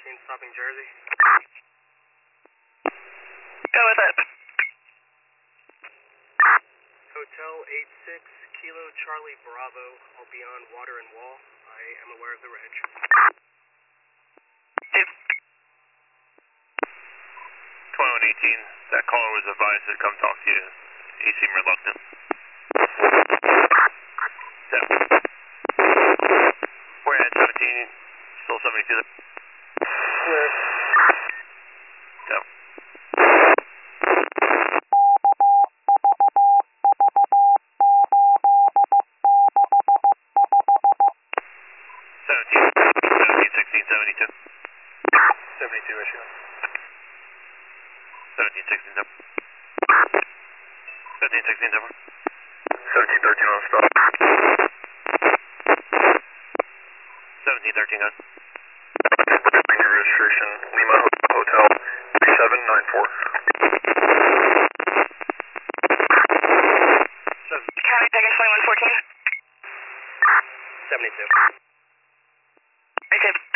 stopping Jersey. Go with it. Hotel 86, Kilo Charlie Bravo. I'll be on Water and Wall. I am aware of the reg. 2118, that caller was advised to come talk to you. He seemed reluctant. 7. We're at 17, still 72 there. Clear. Go. 17, 16, 72. 72 issue. 17, 16, 7. 17, 16, 7. 17, 13 on stop. 17, 13, guys. Registration, Lima Hotel 3794. County Vegas 2114. 72. Right,